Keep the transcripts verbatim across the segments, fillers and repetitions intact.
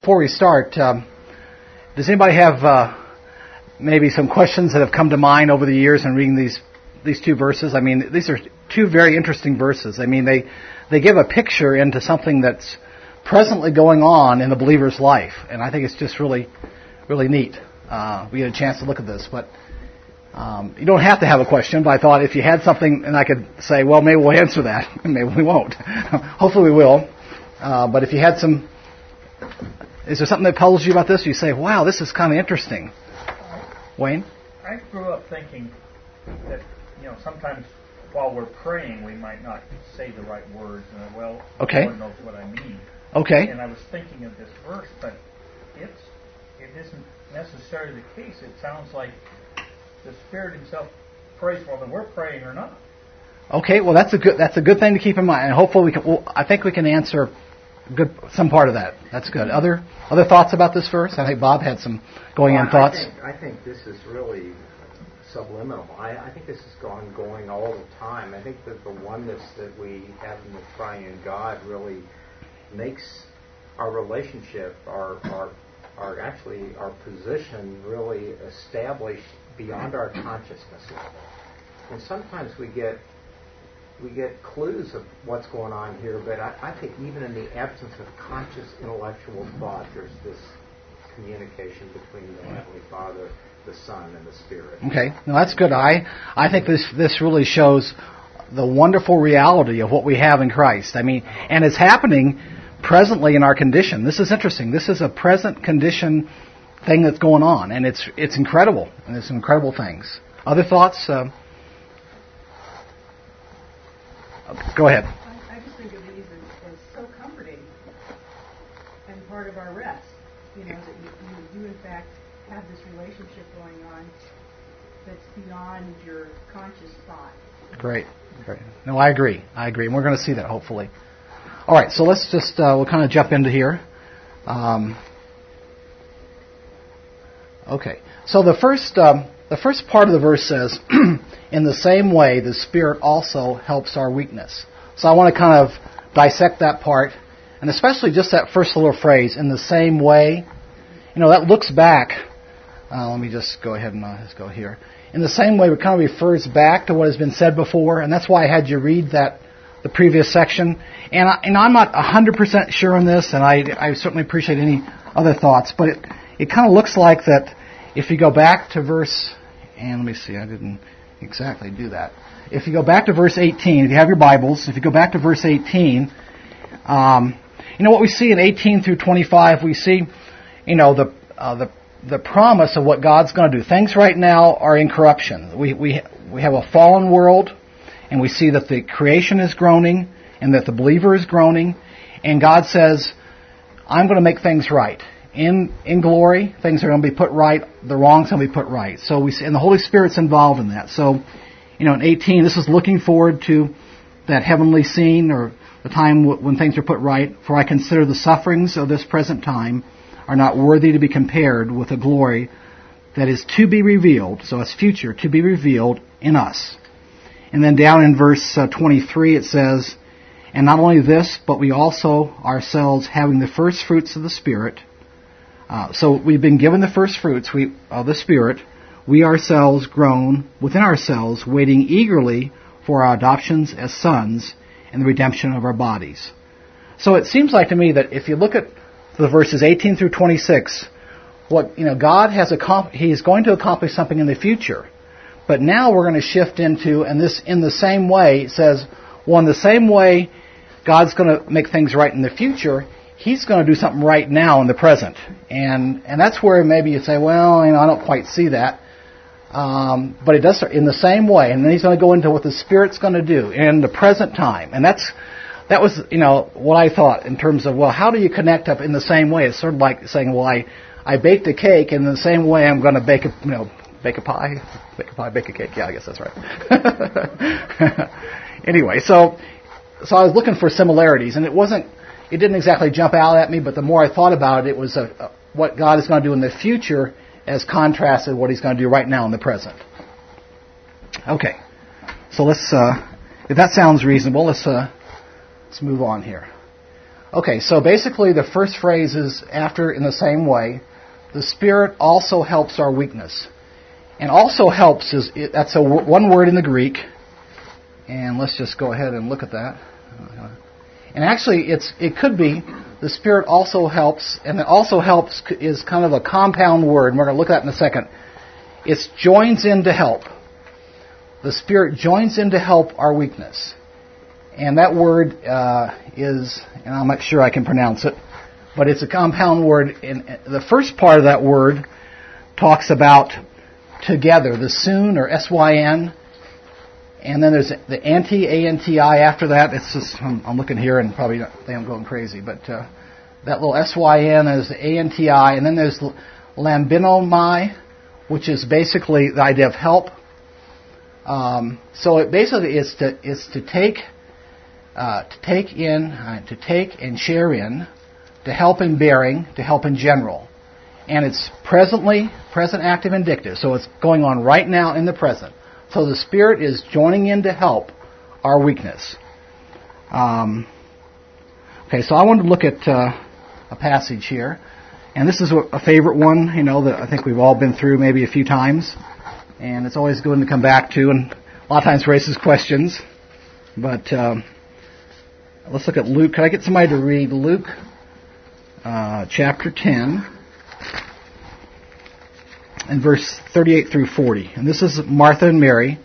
before we start, um, does anybody have uh, maybe some questions that have come to mind over the years in reading these these two verses? I mean, these are two very interesting verses. I mean, they they give a picture into something that's presently going on in the believer's life, and I think it's just really, really neat. Uh, we had a chance to look at this, but um, you don't have to have a question. But I thought if you had something, and I could say, well, maybe we'll answer that, maybe we won't. Hopefully, we will. Uh, but if you had some, is there something that puzzles you about this? You say, wow, this is kind of interesting. Wayne? I grew up thinking that, you know, sometimes while we're praying, we might not say the right words. And, well, okay. the Lord knows what I mean. Okay. And I was thinking of this verse, but it's it isn't necessarily the case. It sounds like the Spirit Himself prays whether we're praying or not. Okay, well that's a good that's a good thing to keep in mind, and hopefully we can. Well, I think we can answer good some part of that. That's good. Other other thoughts about this verse? I think Bob had some going well, in thoughts. I think, I think this is really subliminal. I, I think this is going going all the time. I think that the oneness that we have in the Triune God really makes our relationship, our our our actually our position really established beyond our consciousness level. And sometimes we get we get clues of what's going on here, but I, I think even in the absence of conscious intellectual thought, there's this communication between the Heavenly Father, the Son, and the Spirit. Okay, no, that's good. I I think this this really shows the wonderful reality of what we have in Christ. I mean, and it's happening presently in our condition. This is interesting. This is a present condition thing that's going on, and it's it's incredible, and it's incredible things. Other thoughts? Uh, go ahead. I, I just think of these as, as so comforting and part of our rest. You know, that you, you do in fact have this relationship going on that's beyond your conscious thought. Great. Great. No, I agree. I agree. And we're going to see that, hopefully. All right, so let's just, uh, we'll kind of jump into here. Um, okay. So the first, um, the first part of the verse says, in the same way, the Spirit also helps our weakness. So I want to kind of dissect that part, and especially just that first little phrase, in the same way. You know, that looks back. Uh, let me just go ahead and uh, let's go here. In the same way, it kind of refers back to what has been said before, and that's why I had you read that the previous section. And, I, and I'm not one hundred percent sure on this, and I, I certainly appreciate any other thoughts, but it, it kind of looks like that if you go back to verse, and let me see, I didn't exactly do that. If you go back to verse eighteen, if you have your Bibles, if you go back to verse eighteen, um, you know what we see in eighteen through twenty-five, we see, you know, the uh, the the promise of what God's going to do. Things right now are in corruption. We we we have a fallen world, and we see that the creation is groaning, and that the believer is groaning, and God says, I'm going to make things right. In in glory, things are going to be put right, the wrong's going to be put right. So we see, and the Holy Spirit's involved in that. So, you know, in eighteen, this is looking forward to that heavenly scene, or the time w- when things are put right. For I consider the sufferings of this present time are not worthy to be compared with the glory that is to be revealed, so it's future, to be revealed in us. And then down in verse uh, twenty-three it says, and not only this, but we also ourselves having the first fruits of the Spirit. Uh, so we've been given the first fruits we, of the Spirit. We ourselves groan within ourselves, waiting eagerly for our adoptions as sons and the redemption of our bodies. So it seems like to me that if you look at the verses eighteen through twenty-six, what you know, God has accomplished, He's going to accomplish something in the future. But now we're going to shift into, and this in the same way, it says, well, in the same way God's going to make things right in the future, He's going to do something right now in the present. And and that's where maybe you say, well, you know, I don't quite see that. Um, but it does in the same way. And then He's going to go into what the Spirit's going to do in the present time. And that's that was, you know, what I thought in terms of, well, how do you connect up in the same way? It's sort of like saying, well, I, I baked a cake, and in the same way I'm going to bake a, you know, bake a pie. Bake a pie, bake a cake. Yeah, I guess that's right. Anyway, so so I was looking for similarities, and it wasn't, it didn't exactly jump out at me, but the more I thought about it, it was a, a, what God is going to do in the future as contrasted with what He's going to do right now in the present. Okay, so let's, uh, if that sounds reasonable, let's uh, let's move on here. Okay, so basically the first phrase is after in the same way, the Spirit also helps our weakness. And also helps is, that's a one word in the Greek. And let's just go ahead and look at that. And actually, it's it could be the Spirit also helps, and the also helps is kind of a compound word, and we're going to look at that in a second. It joins in to help. The Spirit joins in to help our weakness. And that word uh, is, and I'm not sure I can pronounce it, but it's a compound word. And the first part of that word talks about together, the soon or S Y N. And then there's the anti, A N T I after that. It's just, I'm, I'm looking here and probably think I'm going crazy, but uh, that little S Y N is the A N T I. And then there's lambinomai, which is basically the idea of help. Um, so it basically is to is to take uh, to take in, uh, to take and share in, to help in bearing, to help in general. And it's presently, present active indicative. So it's going on right now in the present. So the Spirit is joining in to help our weakness. Um, okay, so I want to look at uh, a passage here. And this is a favorite one, you know, that I think we've all been through maybe a few times. And it's always good to come back to, and a lot of times raises questions. But um, let's look at Luke. Can I get somebody to read Luke uh, chapter ten and verse thirty-eight through forty? And this is Martha and Mary.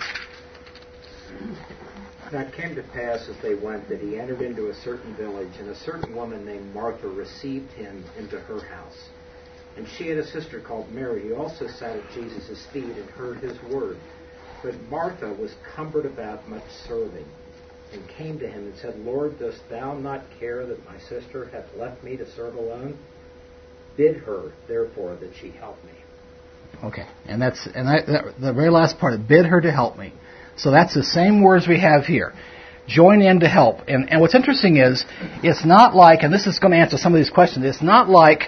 Now it came to pass as they went that he entered into a certain village, and a certain woman named Martha received him into her house. And she had a sister called Mary, who also sat at Jesus' feet and heard his word. But Martha was cumbered about much serving, and came to him and said, Lord, dost thou not care that my sister hath left me to serve alone? Bid her, therefore, that she help me. Okay, and that's and that, that, the very last part, of bid her to help me. So that's the same words we have here. Join in to help. And, and what's interesting is, it's not like, and this is going to answer some of these questions, it's not like,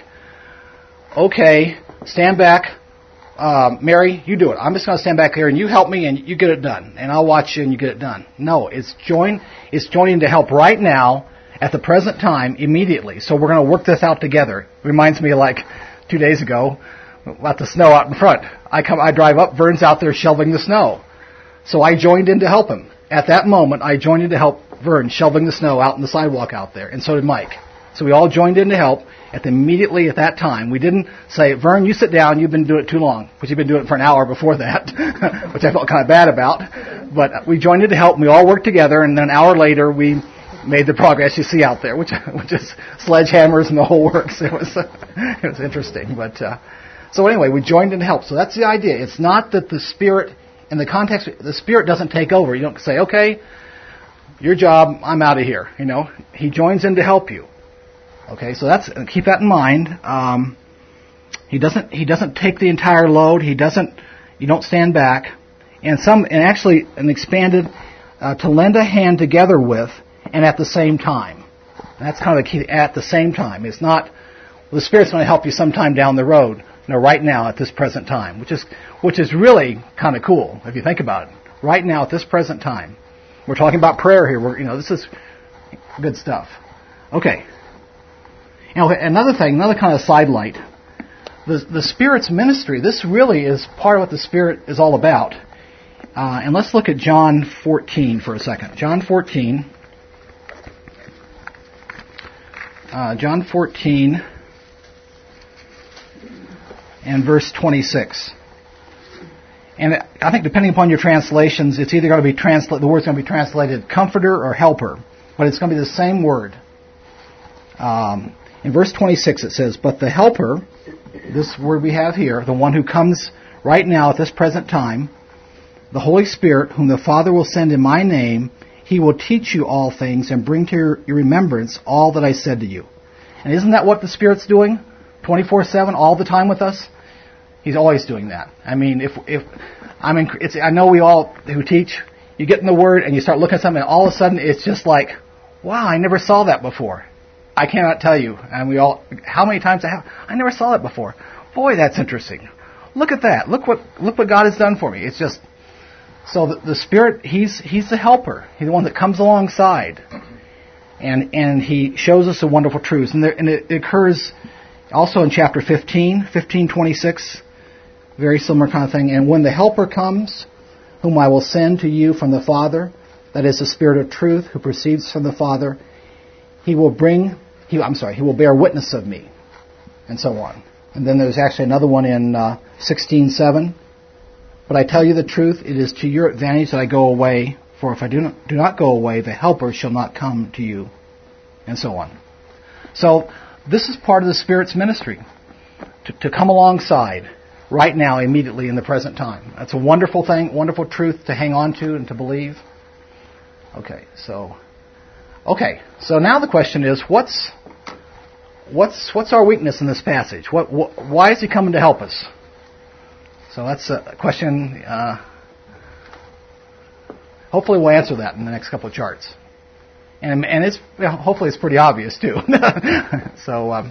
okay, stand back, uh, Mary, you do it. I'm just going to stand back here and you help me and you get it done. And I'll watch you and you get it done. No, it's join, it's joining to help right now, at the present time, immediately. So we're going to work this out together. It reminds me of like two days ago, about the snow out in front. I come, I drive up, Vern's out there shoveling the snow. So I joined in to help him. At that moment, I joined in to help Vern shoveling the snow out in the sidewalk out there, and so did Mike. So we all joined in to help at the, immediately at that time. We didn't say, Vern, you sit down, you've been doing it too long, because you've been doing it for an hour before that, which I felt kind of bad about. But we joined in to help, and we all worked together, and then an hour later, we made the progress you see out there, which which is sledgehammers and the whole works. It was it was interesting. But uh, so anyway, we joined in to help. So that's the idea. It's not that the Spirit, in the context, the Spirit doesn't take over. You don't say, okay, your job, I'm out of here. You know, He joins in to help you. Okay, so that's keep that in mind. Um, he doesn't he doesn't take the entire load. He doesn't. You don't stand back. And some and actually an expanded uh, to lend a hand together with and at the same time. That's kind of the key. At the same time, it's not well, the Spirit's going to help you sometime down the road. No, right now at this present time, which is which is really kind of cool if you think about it. Right now at this present time, we're talking about prayer here. We're you know this is good stuff. Okay. Now another thing, another kind of sidelight. The the Spirit's ministry. This really is part of what the Spirit is all about. Uh, and let's look at John fourteen for a second. John fourteen. Uh, John fourteen. And verse twenty-six. And I think depending upon your translations, it's either going to be translated, the word's going to be translated comforter or helper, but it's going to be the same word. Um, in verse twenty-six it says, but the helper, this word we have here, the one who comes right now at this present time, the Holy Spirit, whom the Father will send in my name, He will teach you all things and bring to your, your remembrance all that I said to you. And isn't that what the Spirit's doing? twenty-four seven, all the time with us? He's always doing that. I mean, if if I mean, it's, I know we all who teach, you get in the Word and you start looking at something, and all of a sudden it's just like, wow, I never saw that before. I cannot tell you, and we all, how many times I have, I never saw that before. Boy, that's interesting. Look at that. Look what look what God has done for me. It's just so the, the Spirit. He's he's the helper. He's the one that comes alongside. And and he shows us a wonderful truth. And, there, and it, it occurs also in chapter fifteen, fifteen twenty-six, very similar kind of thing. And when the Helper comes, whom I will send to you from the Father, that is the Spirit of truth, who proceeds from the Father, he will bring, he, I'm sorry, he will bear witness of me, and so on. And then there's actually another one in uh, sixteen seven. But I tell you the truth, it is to your advantage that I go away, for if I do not, do not go away, the Helper shall not come to you, and so on. So this is part of the Spirit's ministry, to, to come alongside right now, immediately, in the present time. That's a wonderful thing, wonderful truth to hang on to and to believe. Okay, so okay, so now the question is, what's what's what's our weakness in this passage? What, what why is he coming to help us? So that's a question. Uh, hopefully, we'll answer that in the next couple of charts, and and it's hopefully it's pretty obvious too. so. Um,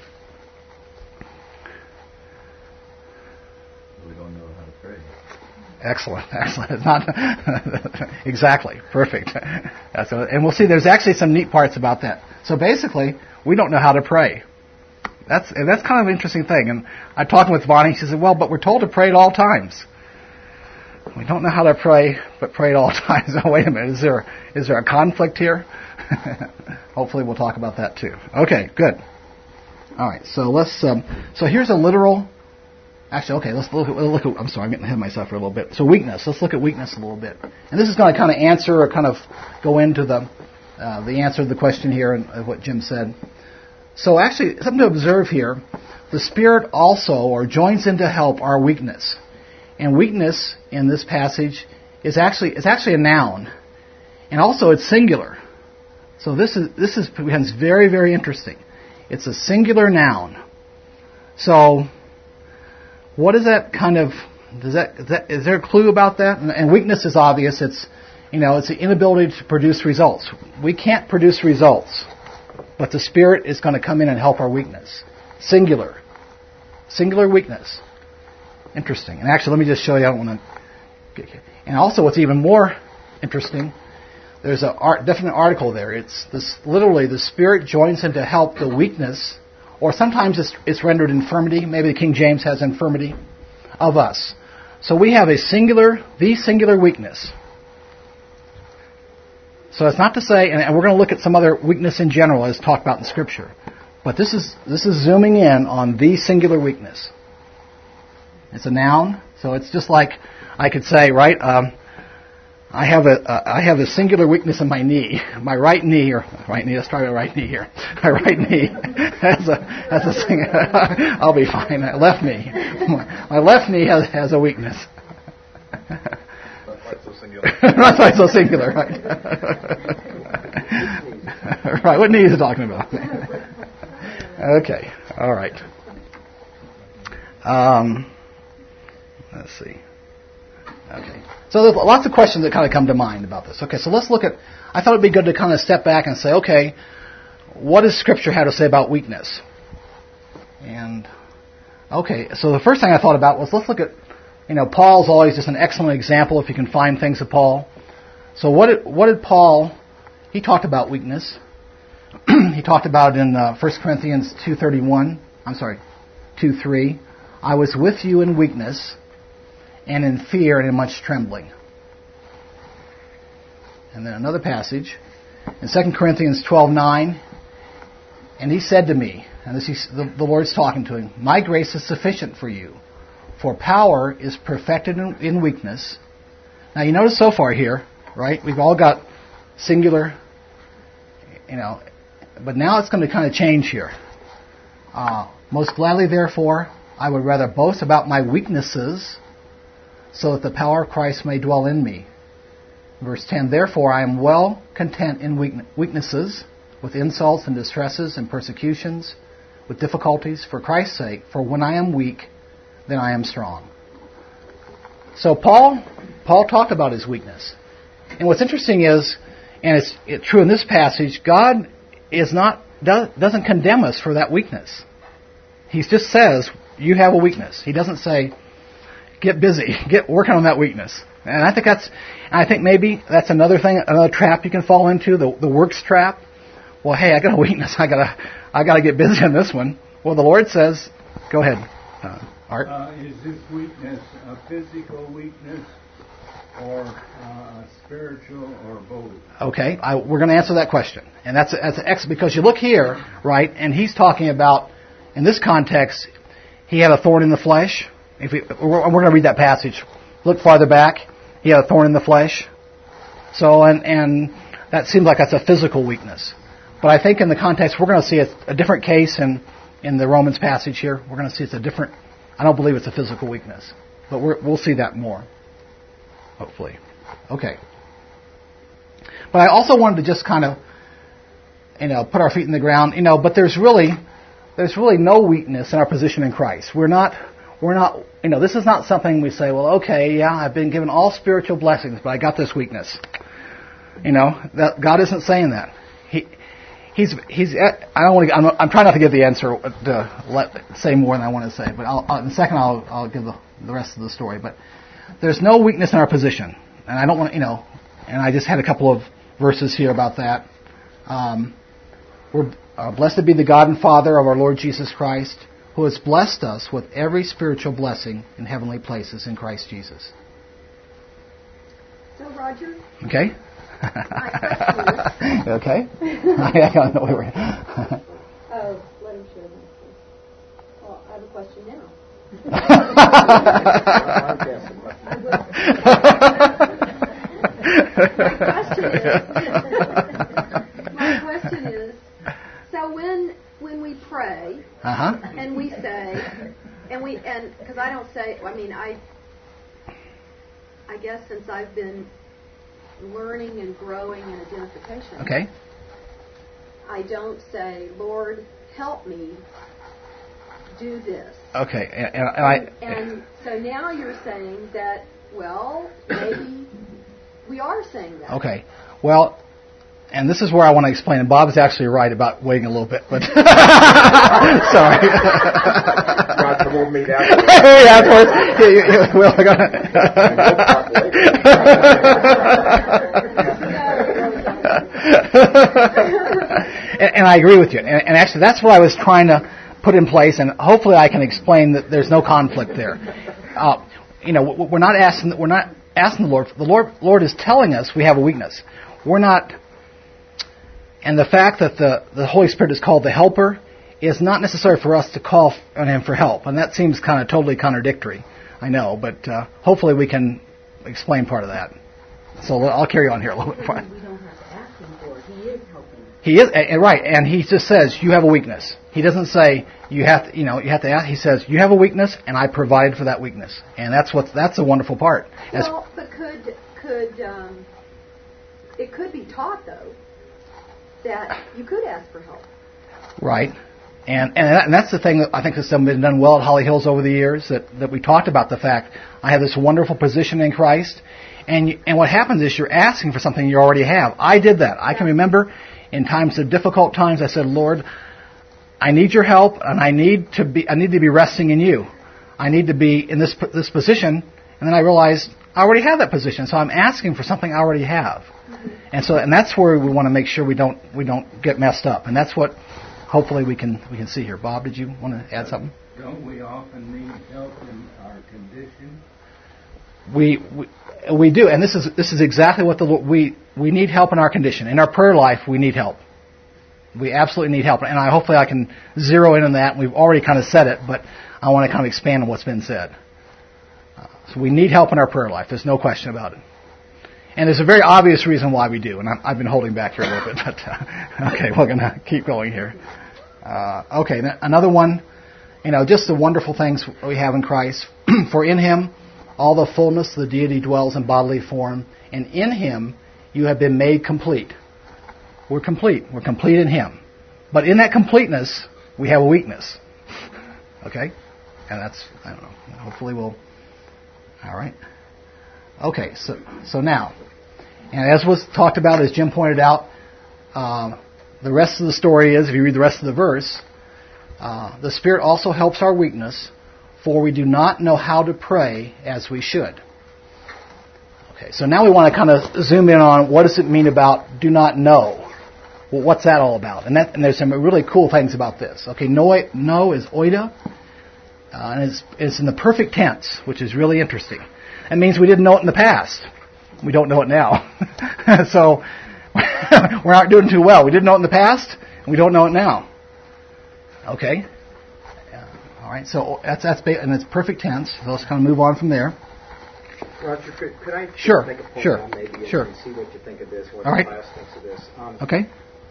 We don't know how to pray. Excellent, excellent. It's not exactly perfect. That's a, and we'll see. There's actually some neat parts about that. So basically, we don't know how to pray. That's and that's kind of an interesting thing. And I talked with Bonnie. She said, "Well, but we're told to pray at all times. We don't know how to pray, but pray at all times." Oh, wait a minute. Is there is there a conflict here? Hopefully, we'll talk about that too. Okay, good. All right. So let's. Um, so here's a literal. Actually, okay, let's look at, look at, I'm sorry, I'm getting ahead of myself for a little bit. So weakness, let's look at weakness a little bit. And this is going to kind of answer or kind of go into the uh, the answer to the question here and uh, what Jim said. So actually, something to observe here, the Spirit also, or joins in to help our weakness. And weakness in this passage is actually is actually a noun. And also it's singular. So this is this is becomes very, very interesting. It's a singular noun. So what is that kind of, does that, is, that, is there a clue about that? And, and weakness is obvious. It's, you know, it's the inability to produce results. We can't produce results, but the Spirit is going to come in and help our weakness. Singular. Singular weakness. Interesting. And actually, let me just show you. I don't want to get, and also what's even more interesting, there's a art, definite article there. It's this, literally the Spirit joins in to help the weakness. Or sometimes it's, it's rendered infirmity. Maybe the King James has infirmity of us. So we have a singular, the singular weakness. So it's not to say, and we're going to look at some other weakness in general as talked about in Scripture. But this is this is zooming in on the singular weakness. It's a noun, so it's just like I could say, right? Um, I have a uh, I have a singular weakness in my knee, my right knee, or right knee. Let's try my right knee here. My right knee has a has a thing. I'll be fine. My left knee, my left knee has has a weakness. Not quite so singular. Not quite so singular, right? Right. What knee is he talking about? Okay. All right. Um. Let's see. Okay. So there's lots of questions that kind of come to mind about this. Okay, so let's look at, I thought it would be good to kind of step back and say, okay, what does Scripture have to say about weakness? And, okay, so the first thing I thought about was, let's look at, you know, Paul's always just an excellent example if you can find things of Paul. So what did, what did Paul, he talked about weakness. He talked about in uh, First Corinthians two thirty-one, I'm sorry, two three, I was with you in weakness, and in fear and in much trembling. And then another passage in Second Corinthians twelve nine, and he said to me, and this is the, the Lord's talking to him, my grace is sufficient for you, for power is perfected in, in weakness. Now you notice so far here, right? We've all got singular, you know, but now it's going to kind of change here. Uh, most gladly, therefore, I would rather boast about my weaknesses, so that the power of Christ may dwell in me. Verse ten, therefore I am well content in weaknesses, with insults and distresses and persecutions, with difficulties, for Christ's sake, for when I am weak, then I am strong. So Paul, Paul talked about his weakness. And what's interesting is, and it's it, true in this passage, God is not does, doesn't condemn us for that weakness. He just says, you have a weakness. He doesn't say, get busy, get working on that weakness. And I think that's, I think maybe that's another thing, another trap you can fall into, the, the works trap. well, hey, I got a weakness. I gotta, I gotta get busy on this one. Well, the Lord says, go ahead, uh, Art. Uh, is this weakness a physical weakness or uh, spiritual or both? Okay, I, we're going to answer that question, and that's that's ex because you look here, right, and he's talking about in this context, he had a thorn in the flesh. If we, we're, we're going to read that passage. Look farther back. He had a thorn in the flesh. So, and and that seems like that's a physical weakness. But I think in the context, we're going to see a, a different case in in the Romans passage here. We're going to see it's a different. I don't believe it's a physical weakness, but we're, we'll see that more. Hopefully. Okay. But I also wanted to just kind of, you know, put our feet in the ground, you know, but there's really, there's really no weakness in our position in Christ. We're not, we're not, you know, this is not something we say, well, okay, yeah, I've been given all spiritual blessings, but I got this weakness. You know, that God isn't saying that. He, he's, he's, I don't want to, I'm, I'm trying not to give the answer to let, say more than I want to say, but I'll, in a second I'll, I'll give the, the rest of the story, but there's no weakness in our position. And I don't want to, you know, and I just had a couple of verses here about that. Um, we're uh, blessed be the God and Father of our Lord Jesus Christ, who has blessed us with every spiritual blessing in heavenly places in Christ Jesus. So, Roger? Okay. My okay. I don't know where we're Oh, let him share that. Well, I have a question now. My question is, my question is, so when when we pray uh-huh. and we say, and we and because I don't say, I mean I, I guess since I've been learning and growing in identification, okay, I don't say, Lord, help me do this. Okay, and, and I and so now you're saying that, well, maybe we are saying that. Okay, well, and this is where I want to explain, and Bob is actually right about waiting a little bit, but sorry. God, come over me down. Yeah, of course. Yeah, you, you, well, I got and, and I agree with you, and, and actually, that's what I was trying to put in place, and hopefully, I can explain that there's no conflict there. Uh, you know, we're not asking. We're not asking the Lord. The Lord, Lord is telling us we have a weakness. We're not. And the fact that the, the Holy Spirit is called the Helper is not necessary for us to call on Him for help. And that seems kind of totally contradictory, I know, but uh, hopefully we can explain part of that. So I'll carry on here a little bit. We don't have to ask Him for it. He is helping. He is, and right, and He just says, you have a weakness. He doesn't say, you have to, you know, you have to ask. He says, you have a weakness, and I provided for that weakness. And that's what, that's a wonderful part. As, Well, but could, could um, it could be taught, though, that you could ask for help. Right. And and, that, and that's the thing that I think has been done well at Holly Hills over the years, that, that we talked about the fact I have this wonderful position in Christ, and you, and what happens is you're asking for something you already have. I did that. I can remember in times of difficult times I said, Lord, I need your help, and I need to be I need to be resting in you. I need to be in this this position, and then I realized I already have that position, so I'm asking for something I already have. And so, and that's where we want to make sure we don't we don't get messed up, and that's what hopefully we can we can see here. Bob, did you want to add something? Don't we often need help in our condition? We we, we do, and this is this is exactly what the we we need help in our condition. In our prayer life, we need help. We absolutely need help, and I hopefully I can zero in on that. We've already kind of said it, but I want to kind of expand on what's been said. Uh, so we need help in our prayer life. There's no question about it. And there's a very obvious reason why we do, and I'm, I've been holding back here a little bit, but uh, okay, we're going to keep going here. Uh, okay, another one, you know, just the wonderful things we have in Christ. For in Him, all the fullness of the deity dwells in bodily form, and in Him you have been made complete. We're complete. We're complete in Him. But in that completeness, we have a weakness. Okay? And that's, I don't know, hopefully we'll, all right. Okay, so so now, and as was talked about, as Jim pointed out, um, the rest of the story is, if you read the rest of the verse, uh, the Spirit also helps our weakness, for we do not know how to pray as we should. Okay, so now we want to kind of zoom in on what does it mean about do not know. well, what's that all about? And that and there's some really cool things about this. Okay, no, no is oida, uh, and it's, it's in the perfect tense, which is really interesting. That means we didn't know it in the past. We don't know it now. So we're not doing too well. We didn't know it in the past, and we don't know it now. Okay? Uh, all right, so that's, that's and it's perfect tense. So let's kind of move on from there. Roger, could, could I sure, make a point sure, on maybe and, sure. and see what you think of this, what all right. the class thinks of this? Um, okay.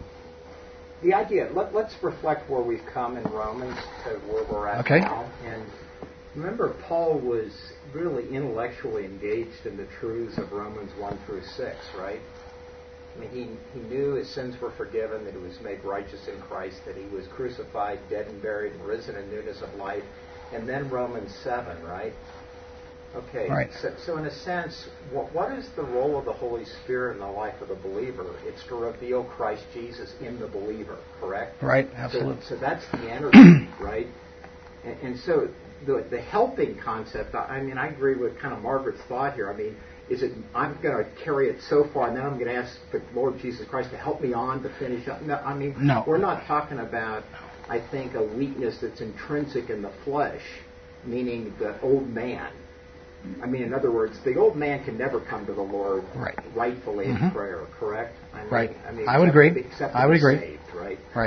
The idea, let, let's reflect where we've come in Romans to where we're at okay. now. And remember, Paul was really intellectually engaged in the truths of Romans one through six, right? I mean, he, he knew his sins were forgiven, that he was made righteous in Christ, that he was crucified, dead and buried, and risen in newness of life. And then Romans seven, right? Okay, right. so, so in a sense, what, what is the role of the Holy Spirit in the life of the believer? It's to reveal Christ Jesus in the believer, correct? Right, absolutely. So, so that's the energy, right? And, and so the, the helping concept, I mean, I agree with kind of Margaret's thought here. I mean, is it I'm going to carry it so far, and then I'm going to ask the Lord Jesus Christ to help me on to finish up? No, I mean, no. We're not talking about, I think, a weakness that's intrinsic in the flesh, meaning the old man. I mean, in other words, the old man can never come to the Lord right. rightfully mm-hmm. in prayer, correct? I mean, right. I mean, I would agree. Except I would agree. Saved, right? Right.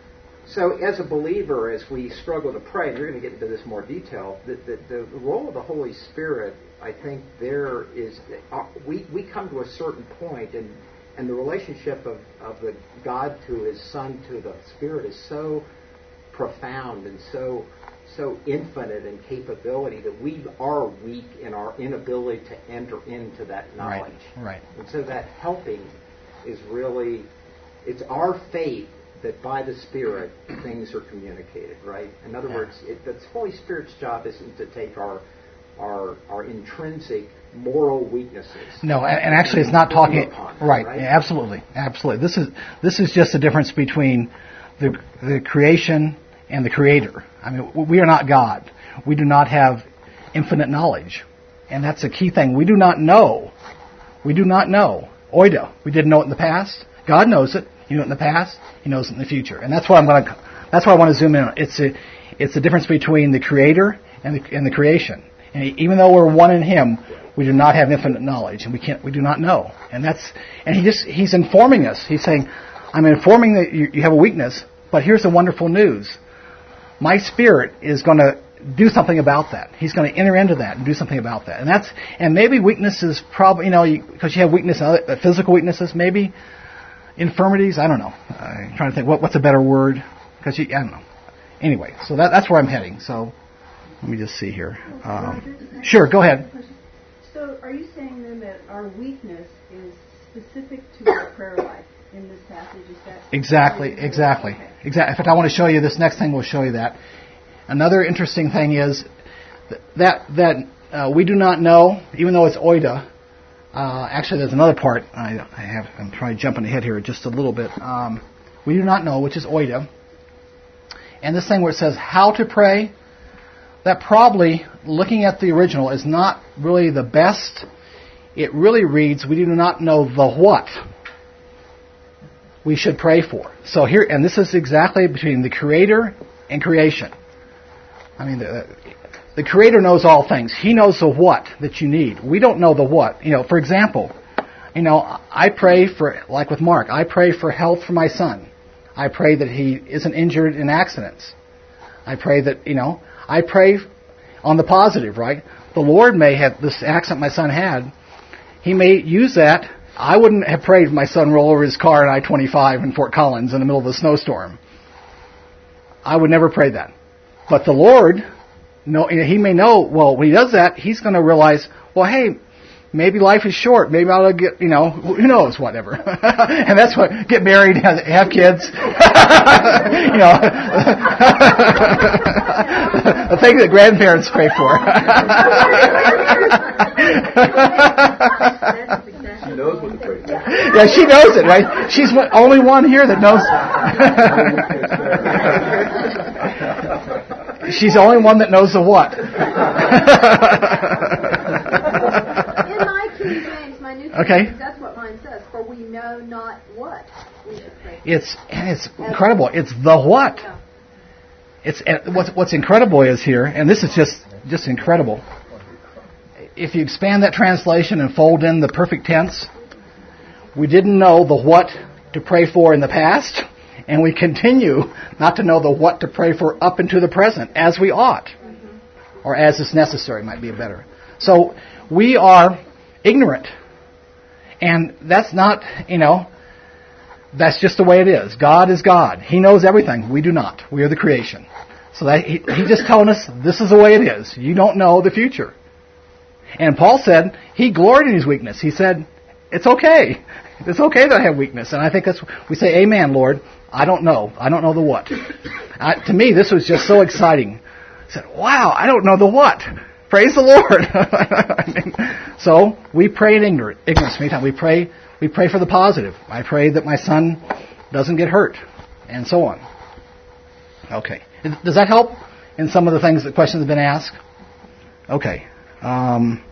So, as a believer, as we struggle to pray, and we're going to get into this more detail, the, the, the role of the Holy Spirit, I think there is, uh, we, we come to a certain point, and, and the relationship of, of the God to His Son to the Spirit is so profound and so so infinite in capability that we are weak in our inability to enter into that knowledge. Right. Right. And so that helping is really, it's our faith that by the Spirit things are communicated, right? In other yeah. words, it, the Holy Spirit's job isn't to take our our our intrinsic moral weaknesses. No, and, and actually it's not talking upon, right. right? Yeah, absolutely. Absolutely. This is this is just the difference between the the creation and the Creator. I mean, we are not God. We do not have infinite knowledge. And that's a key thing. We do not know. We do not know. Oida. We didn't know it in the past. God knows it. He knew it in the past. He knows it in the future. And that's what I'm going to. That's why I want to zoom in on. It's a. It's the difference between the Creator and the, and the creation. And even though we're one in Him, we do not have infinite knowledge, and we can't. We do not know. And that's. And He just. He's informing us. He's saying, "I'm informing that you, you have a weakness, but here's the wonderful news. My Spirit is going to do something about that. He's going to enter into that and do something about that." And that's and maybe weaknesses, probably you know, because you, you have weakness, uh, physical weaknesses, maybe infirmities. I don't know. I'm trying to think what, what's a better word because I don't know. Anyway, so that, that's where I'm heading. So let me just see here. Um, sure, go ahead. So are you saying then that our weakness is specific to our prayer life? In this passage, is that exactly, exactly, okay. exactly. In fact, I want to show you this next thing. Will show you that. Another interesting thing is that that uh, we do not know, even though it's oida. Uh, actually, there's another part. I, I have. I'm trying jumping ahead here just a little bit. Um, we do not know, which is oida. And this thing where it says how to pray, that probably, looking at the original, is not really the best. It really reads, we do not know the what we should pray for. So here, and this is exactly between the Creator and creation. I mean, the, the Creator knows all things. He knows the what that you need. We don't know the what. You know, for example, you know, I pray for, like with Mark, I pray for health for my son. I pray that he isn't injured in accidents. I pray that, you know, I pray on the positive, right? The Lord may have, this accident my son had, He may use that. I wouldn't have prayed my son roll over his car in I twenty-five in Fort Collins in the middle of a snowstorm. I would never pray that. But the Lord, know, He may know, well, when He does that, He's going to realize, well, hey, maybe life is short. Maybe I'll get, you know, who knows, whatever. And that's what, get married, have, have kids. You know, the thing that grandparents pray for. She knows what to pray for. Yeah, she knows it, right? She's the only one here that knows. She's the only one that knows the what. In my King James, my New King Okay. James, that's what mine says. For we know not what we should pray It's it's incredible. It's the what. Yeah. It's what's what's incredible is here, and this is just just incredible. If you expand that translation and fold in the perfect tense, we didn't know the what to pray for in the past, and we continue not to know the what to pray for up into the present, as we ought, or as is necessary might be a better. So we are ignorant, and that's not, you know, that's just the way it is. God is God. He knows everything. We do not. We are the creation. So that he, he's just telling us this is the way it is. You don't know the future. And Paul said he gloried in his weakness. He said, it's okay. It's okay that I have weakness. And I think that's, we say, amen, Lord. I don't know. I don't know the what. Uh, to me, this was just so exciting. I said, wow, I don't know the what. Praise the Lord. I mean, so we pray in ignorance, ignorance many times. We pray, we pray for the positive. I pray that my son doesn't get hurt, and so on. Okay. Does that help in some of the things, the questions have been asked? Okay. Um,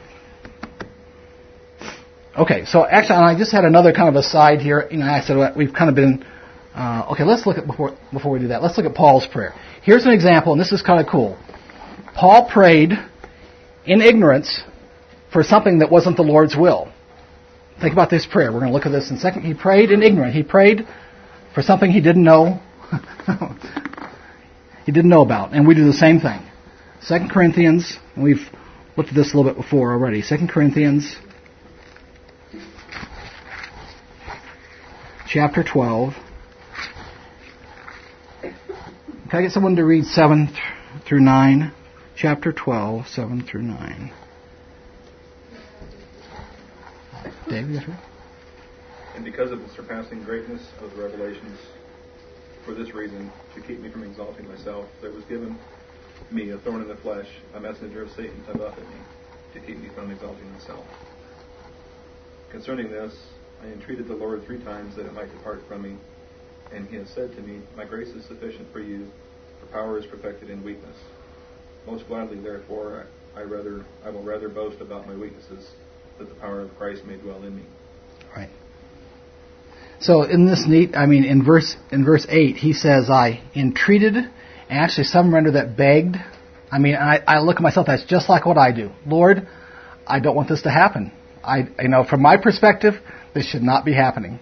okay, so actually, I just had another kind of aside here. You know, I said we've kind of been. Uh, okay, let's look at before before we do that. Let's look at Paul's prayer. Here's an example, and this is kind of cool. Paul prayed in ignorance for something that wasn't the Lord's will. Think about this prayer. We're going to look at this in a second. He prayed in ignorance. He prayed for something he didn't know. he didn't know about, and we do the same thing. Second Corinthians, and we've looked at this a little bit before already. Second Corinthians, chapter twelve. Can I get someone to read seven th- through nine? Chapter twelve, seven through nine. Dave, you got it? And because of the surpassing greatness of the revelations, for this reason, to keep me from exalting myself, there was given me a thorn in the flesh, a messenger of Satan to buffet me, to keep me from exalting myself. Concerning this, I entreated the Lord three times that it might depart from me, and he has said to me, my grace is sufficient for you, for power is perfected in weakness. Most gladly, therefore, I, I rather I will rather boast about my weaknesses, that the power of Christ may dwell in me. Right. So in this neat, I mean, in verse in verse eight, he says, I entreated, and actually some render that begged. I mean, I, I look at myself, that's just like what I do. Lord, I don't want this to happen. I, you know, from my perspective, this should not be happening.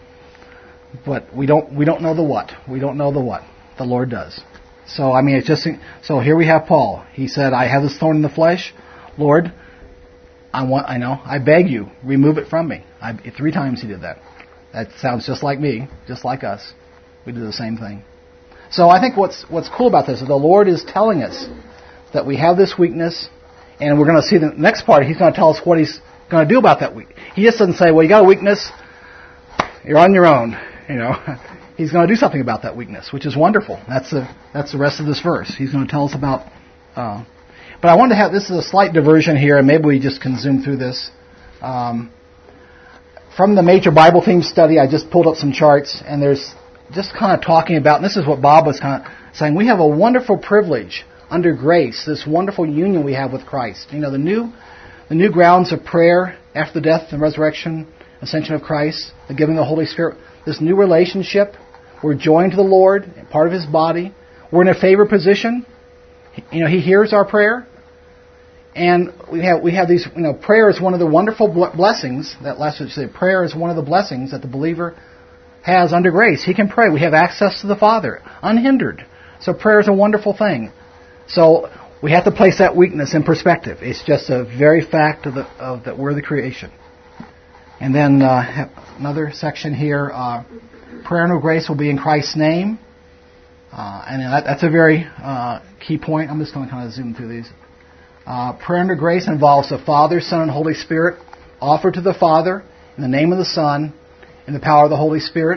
But we don't we don't know the what. We don't know the what. The Lord does. So, I mean, it's just, so here we have Paul. He said, I have this thorn in the flesh. Lord, I want, I know, I beg you, remove it from me. I, three times he did that. That sounds just like me, just like us. We do the same thing. So I think what's what's cool about this is the Lord is telling us that we have this weakness, and we're going to see the next part. He's going to tell us what he's going to do about that weakness. He just doesn't say, well, you got a weakness, you're on your own. You know, he's going to do something about that weakness, which is wonderful. That's the that's the rest of this verse. He's going to tell us about. Uh, but I wanted to have, this is a slight diversion here, and maybe we just can zoom through this. Um, from the Major Bible Theme Study, I just pulled up some charts, and there's just kind of talking about, and this is what Bob was kind of saying, we have a wonderful privilege under grace, this wonderful union we have with Christ. You know, the new the new grounds of prayer after the death and resurrection, ascension of Christ, the giving of the Holy Spirit. This new relationship, we're joined to the Lord, part of His body. We're in a favored position. You know, He hears our prayer, and we have we have these. You know, prayer is one of the wonderful blessings. That last week said, prayer is one of the blessings that the believer has under grace. He can pray. We have access to the Father, unhindered. So prayer is a wonderful thing. So we have to place that weakness in perspective. It's just a very fact of the of that we're the creation. And then uh, another section here, uh, prayer and grace will be in Christ's name. Uh, and that, that's a very uh, key point. I'm just going to kind of zoom through these. Uh, prayer and grace involves the Father, Son, and Holy Spirit offered to the Father in the name of the Son in the power of the Holy Spirit.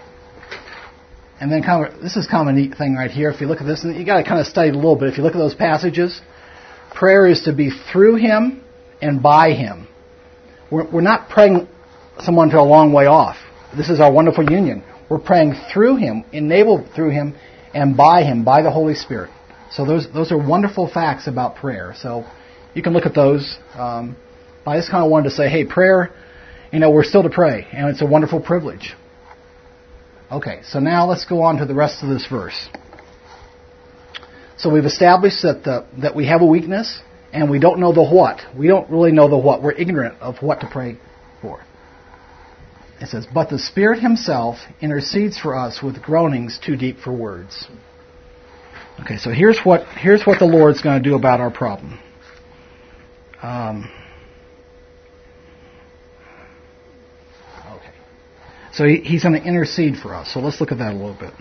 And then kind of, this is kind of a neat thing right here. If you look at this, and you got to kind of study it a little bit. If you look at those passages, prayer is to be through Him and by Him. We're, we're not praying someone to a long way off. This is our wonderful union. We're praying through Him, enabled through Him, and by Him, by the Holy Spirit. So those those are wonderful facts about prayer. So you can look at those. Um, but I just kind of wanted to say, hey, prayer, you know, we're still to pray, and it's a wonderful privilege. Okay, so now let's go on to the rest of this verse. So we've established that the, that we have a weakness, and we don't know the what. We don't really know the what. We're ignorant of what to pray for. It says, but the Spirit Himself intercedes for us with groanings too deep for words. Okay, so here's what here's what the Lord's going to do about our problem. Um, okay, so he, He's going to intercede for us. So let's look at that a little bit.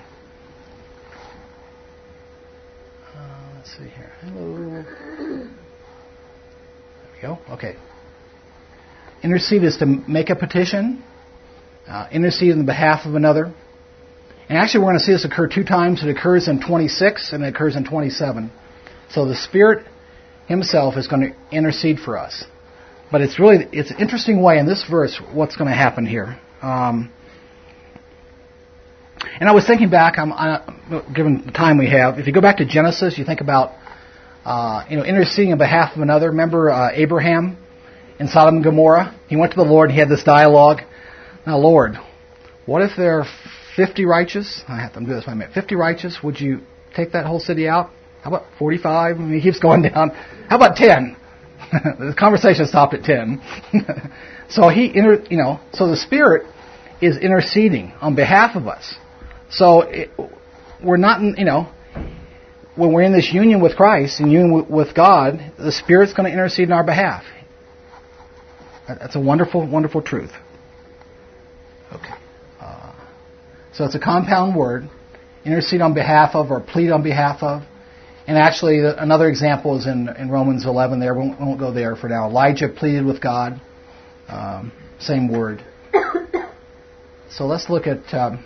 Uh, let's see here. Hello. There we go. Okay. Intercede is to make a petition. Uh, intercede on the behalf of another. And actually we're going to see this occur two times. It occurs in twenty-six and it occurs in twenty-seven. So the Spirit Himself is going to intercede for us. But it's really, it's an interesting way in this verse what's going to happen here. Um, and I was thinking back, I'm, I, given the time we have, if you go back to Genesis, you think about uh, you know, interceding on behalf of another. Remember uh, Abraham in Sodom and Gomorrah? He went to the Lord and he had this dialogue. Now, Lord, what if there are fifty righteous? I have to do this by a minute. fifty righteous, would you take that whole city out? How about forty-five? I mean, he keeps going down. How about ten? The conversation stopped at ten. So he, inter, you know, so the Spirit is interceding on behalf of us. So it, we're not, you know, when we're in this union with Christ and union with, with God, the Spirit's going to intercede on our behalf. That's a wonderful, wonderful truth. Okay. Uh, so it's a compound word. Intercede on behalf of or plead on behalf of. And actually, another example is in, in Romans eleven there. We won't, we won't go there for now. Elijah pleaded with God. Um, same word. So let's look at um,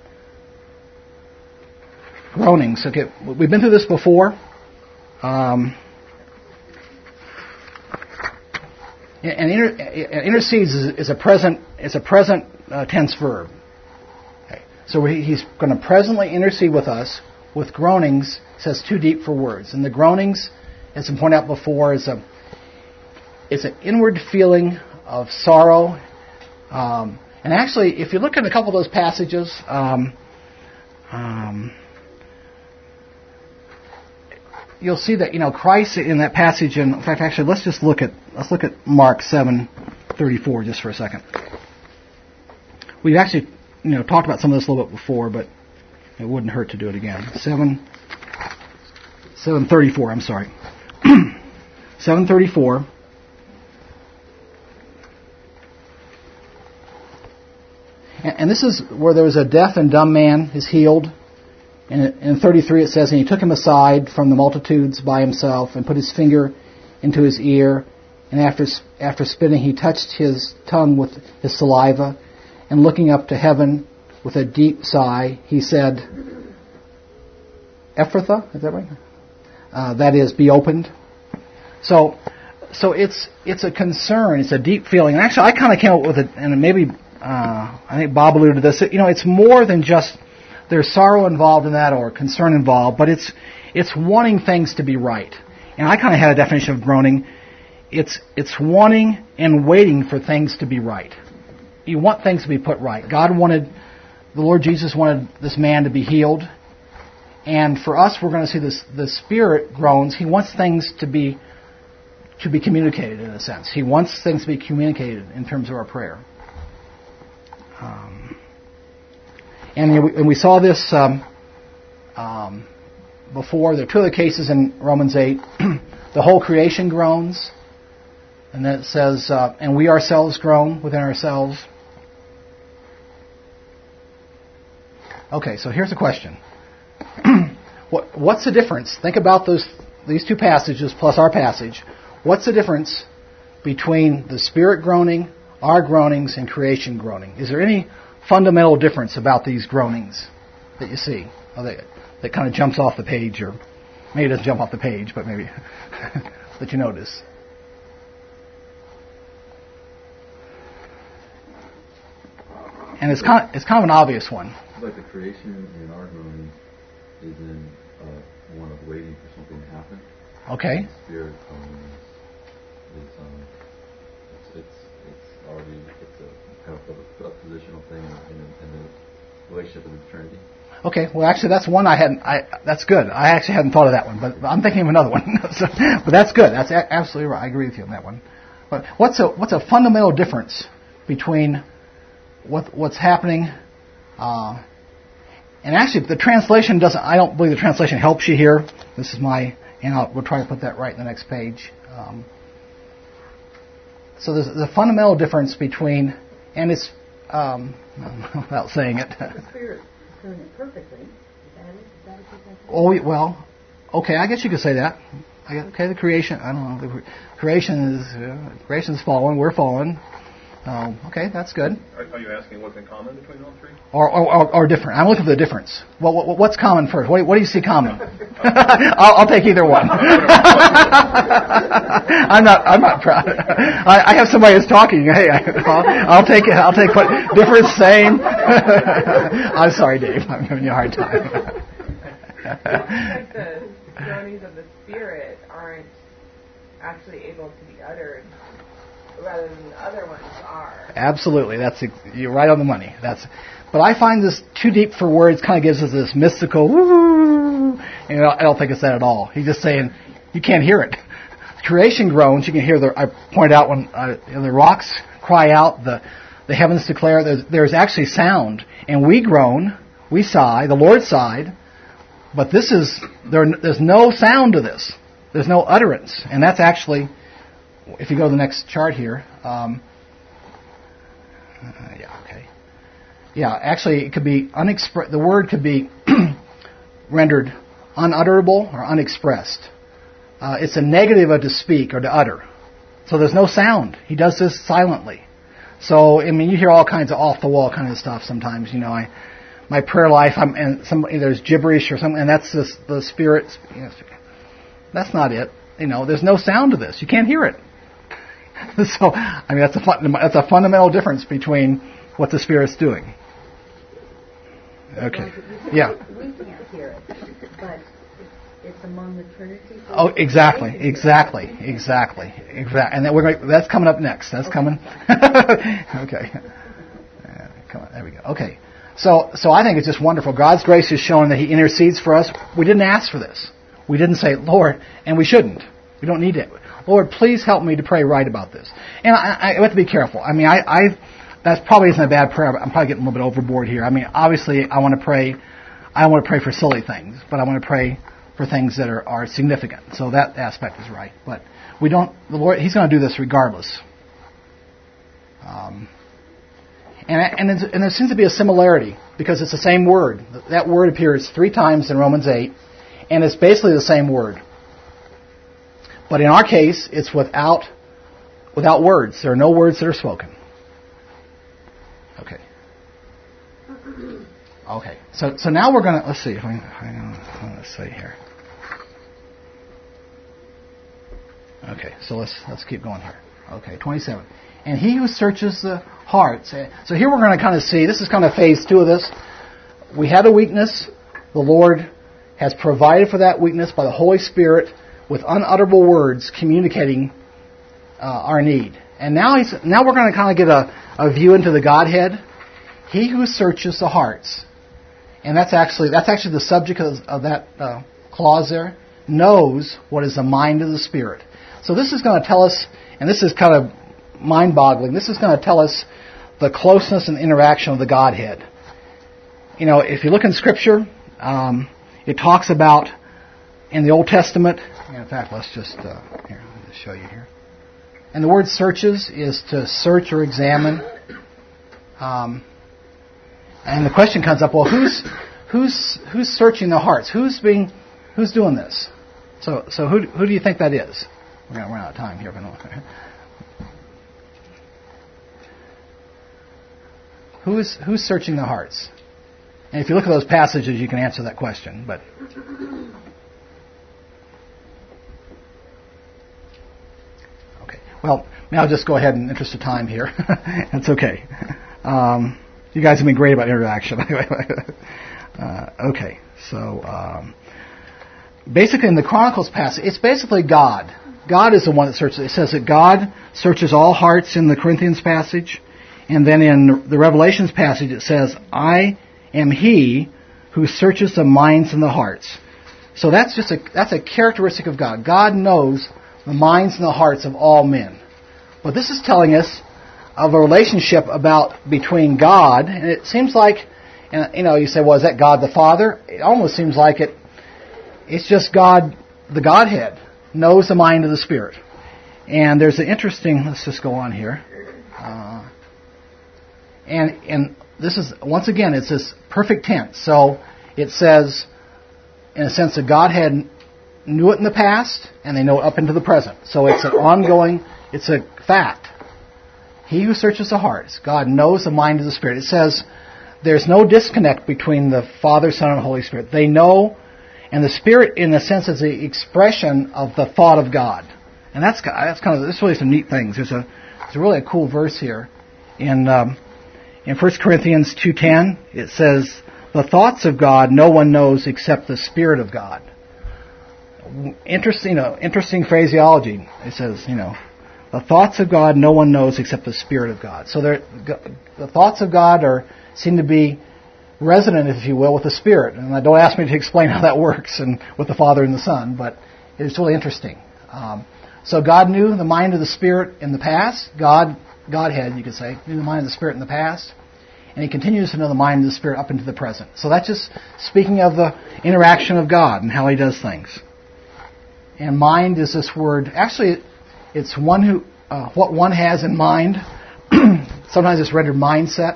groanings. Okay, we've been through this before. Um, and inter, intercedes is, is a present. Is a present uh, tense verb. Okay. So he, he's going to presently intercede with us with groanings. Says too deep for words, and the groanings, as I pointed out before, is a it's an inward feeling of sorrow. Um, and actually, if you look at a couple of those passages, um, um, you'll see that you know Christ in that passage. In, in fact, actually, let's just look at let's look at Mark seven thirty-four just for a second. We've actually you know talked about some of this a little bit before, but it wouldn't hurt to do it again. Seven. seven thirty-four, I'm sorry. seven thirty-four. And, and this is where there was a deaf and dumb man is healed. And in thirty-three it says, and he took him aside from the multitudes by himself and put his finger into his ear. And after after spitting, he touched his tongue with his saliva. And looking up to heaven with a deep sigh, he said, Ephphatha, is that right? Uh, that is, be opened. So, so it's it's a concern. It's a deep feeling. And actually, I kind of came up with it, and maybe uh, I think Bob alluded to this. You know, it's more than just there's sorrow involved in that or concern involved, but it's it's wanting things to be right. And I kind of had a definition of groaning. It's it's wanting and waiting for things to be right. You want things to be put right. God wanted, the Lord Jesus wanted this man to be healed. And for us, we're going to see this, the Spirit groans. He wants things to be to be communicated in a sense. He wants things to be communicated in terms of our prayer. Um, and, we, and we saw this um, um, before. There are two other cases in Romans eight. The whole creation groans. And then it says, uh, and we ourselves groan within ourselves. Okay, so here's a question. what, what's the difference? Think about those these two passages plus our passage. What's the difference between the Spirit groaning, our groanings, and creation groaning? Is there any fundamental difference about these groanings that you see? Or that, that kind of jumps off the page, or maybe it doesn't jump off the page, but maybe that you notice. And it's kind of, it's kind of an obvious one. Like the creation in our groaning is in uh, one of waiting for something to happen. Okay. The Spirit groaning is, is um, it's, it's it's already it's a kind of a, a positional thing, and, and the relationship with the Trinity. Okay, well, actually, that's one I hadn't. I that's good. I actually hadn't thought of that one, but I'm thinking of another one. so, but that's good. That's a- absolutely right. I agree with you on that one. But what's a what's a fundamental difference between what what's happening? Uh, and actually, the translation doesn't. I don't believe the translation helps you here. This is my, and I'll, we'll try to put that right in the next page. Um, so there's the fundamental difference between, and it's um, without saying it. The Spirit doing it perfectly. Is that it? Is that what you think? Oh, well, okay, I guess you could say that. I guess, okay, the creation, I don't know, the cre- creation is, uh, creation's fallen, we're fallen. Um, okay, that's good. Are, are you asking what's in common between all three? Or, or, or, or different. I'm looking for the difference. What, what, what's common first? What, what do you see common? I'll, I'll take either one. I'm not, I'm not proud. I, I have somebody who's talking. Hey, I, I'll, I'll take it. I'll take what, different, same. I'm sorry, Dave. I'm giving you a hard time. Like the groanings of the Spirit aren't actually able to be uttered, rather than the other ones are. Absolutely, that's you're right on the money. That's, but I find this too deep for words. Kind of gives us this mystical. Woo, and I don't think it's that at all. He's just saying you can't hear it. Creation groans. You can hear the. I pointed out when uh, the rocks cry out, the the heavens declare. There's, there's actually sound, and we groan, we sigh. The Lord sighed. But this is, there, there's no sound to this. There's no utterance. And that's actually, if you go to the next chart here, um, uh, yeah, okay. Yeah, actually it could be, unexpressed. The word could be rendered unutterable or unexpressed. Uh, it's a negative of to speak or to utter. So there's no sound. He does this silently. So, I mean, you hear all kinds of off-the-wall kind of stuff sometimes, you know, I... My prayer life, I'm, and some, there's gibberish or something, and that's the, the Spirit. You know, that's not it. You know, there's no sound to this. You can't hear it. So, I mean, that's a fun, that's a fundamental difference between what the Spirit's doing. Okay. Yeah. We can't hear it, but it's among the Trinity. Oh, exactly, exactly, exactly, exactly. And then we're going, that's coming up next. That's okay. coming. Okay. Uh, come on. There we go. Okay. So, so I think it's just wonderful. God's grace is showing that He intercedes for us. We didn't ask for this. We didn't say, Lord, and we shouldn't. We don't need it. Lord, please help me to pray right about this. And I, I have to be careful. I mean, I, I, that probably isn't a bad prayer. I'm probably getting a little bit overboard here. I mean, obviously, I want to pray. I don't want to pray for silly things, but I want to pray for things that are, are significant. So that aspect is right. But we don't. The Lord, He's going to do this regardless. Um. And, and, and there seems to be a similarity because it's the same word. That word appears three times in Romans eight, and it's basically the same word. But in our case, it's without without words. There are no words that are spoken. Okay. Okay. So so now we're going to let's see. If I, I want to say here. Okay. So let's let's keep going here. Okay. twenty-seven. And He who searches the hearts. So here we're going to kind of see, this is kind of phase two of this. We had a weakness. The Lord has provided for that weakness by the Holy Spirit with unutterable words communicating uh, our need. And now he's now we're going to kind of get a, a view into the Godhead. He who searches the hearts. And that's actually that's actually the subject of, of that uh, clause there. Knows what is the mind of the Spirit. So this is going to tell us, and this is kind of mind-boggling. This is going to tell us the closeness and interaction of the Godhead. You know, if you look in Scripture, um, it talks about in the Old Testament. In fact, let's just uh, here. Let me just show you here. And the word "searches" is to search or examine. Um, and the question comes up: well, who's who's who's searching the hearts? Who's being who's doing this? So, so who who do you think that is? We're going to run out of time here, but no. Who's who's searching the hearts? And if you look at those passages, you can answer that question. But okay, well, now I'll just go ahead in the interest of time here. That's okay. Um, you guys have been great about interaction. uh, okay, so um, basically in the Chronicles passage, it's basically God. God is the one that searches. It says that God searches all hearts in the Corinthians passage. And then in the Revelations passage, it says, I am He who searches the minds and the hearts. So that's just a that's a characteristic of God. God knows the minds and the hearts of all men. But this is telling us of a relationship about between God, and it seems like, and you know, you say, well, is that God the Father? It almost seems like it. It's just God, the Godhead, knows the mind of the Spirit. And there's an interesting. Let's just go on here. Uh, and and this is once again, it's this perfect tense. So it says, in a sense, the Godhead knew it in the past, and they know it up into the present. So it's an ongoing. It's a fact. He who searches the hearts, God knows the mind of the Spirit. It says there's no disconnect between the Father, Son, and Holy Spirit. They know, and the Spirit, in a sense, is the expression of the thought of God. And that's that's kind of that's really some neat things. There's a there's a really a cool verse here in um, in First Corinthians two ten. It says, "The thoughts of God no one knows except the Spirit of God." Interesting, you know, interesting phraseology. It says, you know, the thoughts of God no one knows except the Spirit of God. So the thoughts of God are seem to be resonant, if you will, with the Spirit. And don't ask me to explain how that works and with the Father and the Son, but it's really interesting. Um, so God knew the mind of the Spirit in the past. God, Godhead, you could say, knew the mind of the Spirit in the past. And He continues to know the mind of the Spirit up into the present. So that's just speaking of the interaction of God and how He does things. And mind is this word. Actually, it's one who, uh, what one has in mind. Sometimes it's rendered mindset.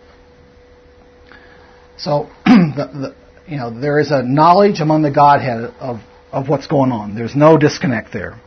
So, the, the, you know, there is a knowledge among the Godhead of, of what's going on. There's no disconnect there.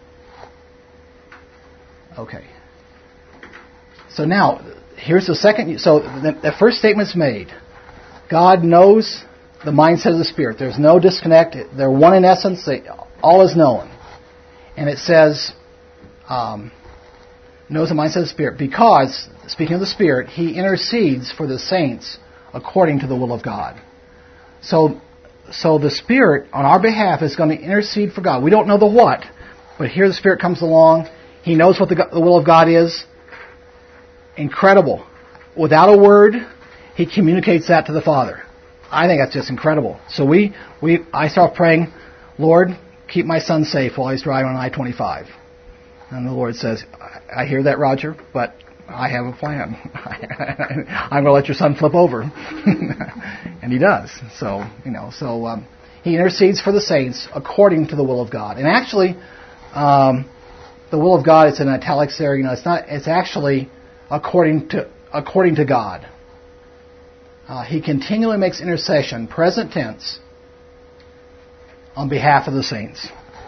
Okay. So now, here's the second. So the, the first statement's made. God knows the mindset of the Spirit. There's no disconnect. They're one in essence. They, all is known. And it says, um, knows the mindset of the Spirit because, speaking of the Spirit, He intercedes for the saints according to the will of God. So, so the Spirit on our behalf is going to intercede for God. We don't know the what, but here the Spirit comes along. He knows what the, the will of God is. Incredible. Without a word, He communicates that to the Father. I think that's just incredible. So we, we, I start praying, Lord, keep my son safe while he's driving on I twenty-five. And the Lord says, I hear that, Roger, but I have a plan. I'm going to let your son flip over. And He does. So, you know, so um, He intercedes for the saints according to the will of God. And actually, um, the will of God, it's in italics there, you know, it's not, it's actually according to, according to God. Uh, he continually makes intercession, present tense, on behalf of the saints.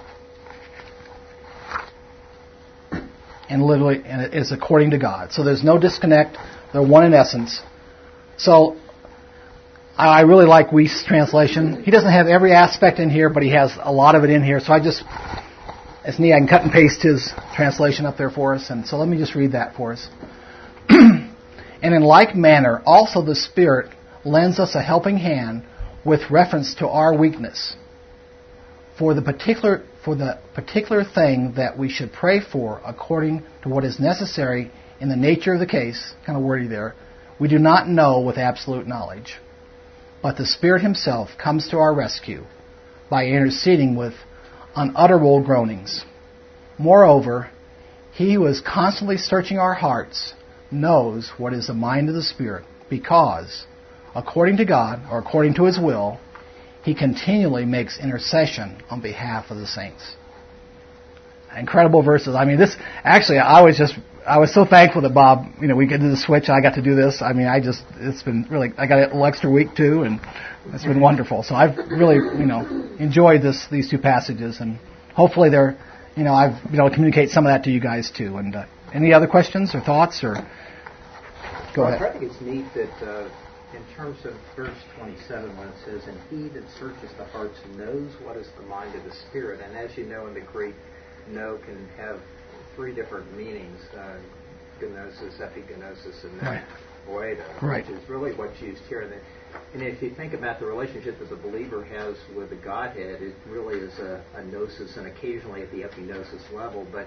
And literally, and it is according to God. So there's no disconnect. They're one in essence. So I really like Wuest's translation. He doesn't have every aspect in here, but he has a lot of it in here. So I just, it's neat. I can cut and paste his translation up there for us. And so let me just read that for us. And in like manner, also the Spirit lends us a helping hand with reference to our weakness. For the particular for the particular thing that we should pray for according to what is necessary in the nature of the case, kind of wordy there, we do not know with absolute knowledge. But the Spirit Himself comes to our rescue by interceding with unutterable groanings. Moreover, He who is constantly searching our hearts knows what is the mind of the Spirit, because, according to God, or according to His will, He continually makes intercession on behalf of the saints. Incredible verses. I mean, this, actually, I was just, I was so thankful that Bob, you know, we get to the switch and I got to do this. I mean, I just, it's been really, I got a little extra week too, and it's been wonderful. So I've really, you know, enjoyed this, these two passages, and hopefully they're, you know, I've been able to communicate some of that to you guys too. And uh, any other questions or thoughts, or go well, ahead. I think it's neat that, uh, in terms of verse twenty-seven, when it says, "And He that searches the hearts knows what is the mind of the Spirit." And as you know, in the Greek, "know" can have three different meanings: uh, gnosis, epignosis, and then oida, Right. which is really what's used here. And, and if you think about the relationship that the believer has with the Godhead, it really is a, a gnosis, and occasionally at the epignosis level. But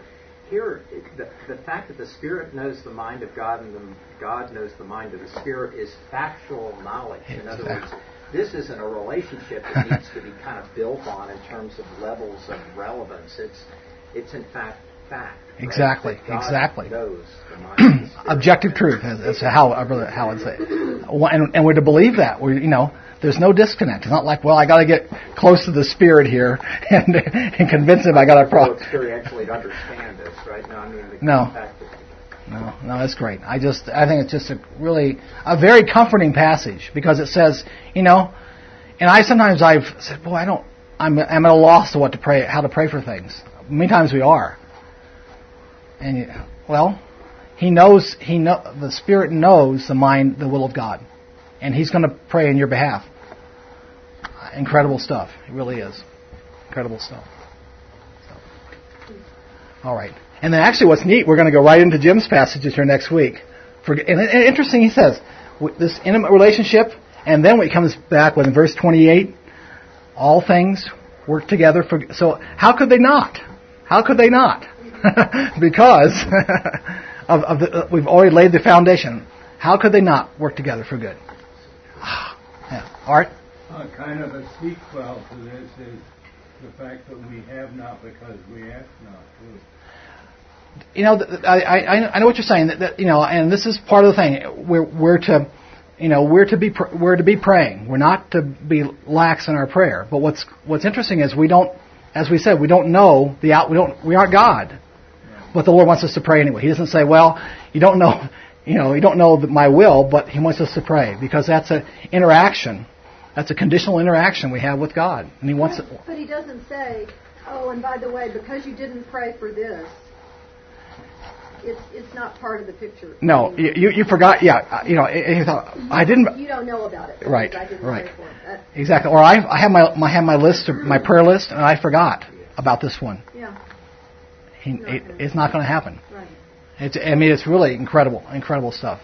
here, the, the fact that the Spirit knows the mind of God and the, God knows the mind of the Spirit is factual knowledge. In other words, this isn't a relationship that needs to be kind of built on in terms of levels of relevance. It's, it's in fact fact. Right? Exactly. God exactly. knows the mind of the Spirit. Objective truth. That's how how I'd say it. And, and we're to believe that. We're, you know, there's no disconnect. It's not like, well, I got to get close to the Spirit here and and convince him I got a problem. Experientially to understand this, right? No, I mean the no. fact that No, no, that's great. I just, I think it's just a really, a very comforting passage because it says, you know, and I sometimes I've said, boy, I don't, I'm, I'm at a loss to what to pray, how to pray for things. Many times we are. And, well, he knows, he know, the Spirit knows the mind, the will of God. And He's going to pray in your behalf. Incredible stuff. It really is. Incredible stuff. So. All right. And then actually what's neat, we're going to go right into Jim's passages here next week. For, and, and interesting, he says, this intimate relationship, and then when he comes back with in verse twenty-eight, all things work together for... So how could they not? How could they not? Because of, of the, uh, we've already laid the foundation. How could they not work together for good? Yeah. Art? Uh, kind of a sequel to this is the fact that we have not because we ask not to. You know, I, I I know what you're saying. That, that you know, and this is part of the thing. We're we're to, you know, we're to be we're to be praying. We're not to be lax in our prayer. But what's what's interesting is we don't, as we said, we don't know the out. We don't. We aren't God. But the Lord wants us to pray anyway. He doesn't say, well, you don't know, you know, you don't know my will, but He wants us to pray because that's an interaction. That's a conditional interaction we have with God, and He wants. But, it. But He doesn't say, oh, and by the way, because you didn't pray for this. It's it's not part of the picture. No, you you, you forgot. Yeah, you know, you thought, I didn't. You don't know about it. Right, I didn't right. pray for it. That, exactly. Or I I have my I have my list, my prayer list, and I forgot about this one. Yeah. He, it, it's not going to happen. Right. It's I mean it's really incredible, incredible stuff.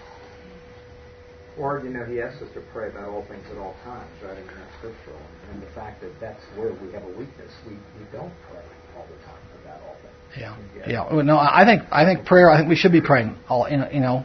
Or, you know, He asks us to pray about all things at all times, right? I mean, that's scriptural. And the fact that that's where we have a weakness, we, we don't pray all the time about all things. Yeah, yeah. yeah. No, I think I think prayer. I think we should be praying all. You know,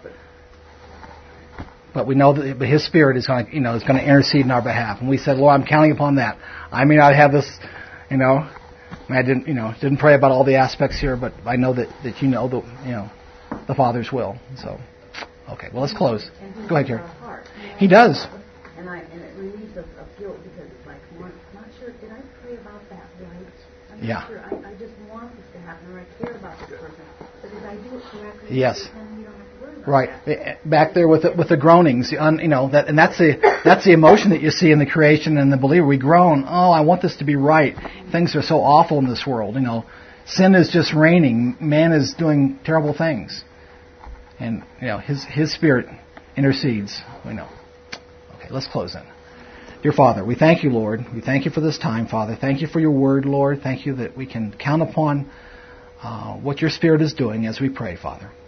but we know that but His Spirit is going to, you know, is going to intercede in our behalf. And we said, Lord, I'm counting upon that. I may not have this, you know, I didn't, you know, didn't pray about all the aspects here, but I know that, that you know the, you know, the Father's will. So, okay. Well, let's close. Go ahead, Jerry. He does. And I and it relieves of, of guilt because it's like, well, I'm not sure. Did I pray about that right? I'm not yeah. sure. I, I just want this to happen, or I care about this person. But did I do it correctly? Yes. Then you don't have to worry about right. that. Back there with the, with the groanings, you know, that and that's the that's the emotion that you see in the creation and the believer. We groan. Oh, I want this to be right. Things are so awful in this world. You know, sin is just reigning. Man is doing terrible things, and you know, His His Spirit intercedes. We know. Okay, let's close then. Dear Father, we thank You, Lord. We thank You for this time, Father. Thank You for Your word, Lord. Thank You that we can count upon uh, what Your Spirit is doing as we pray, Father.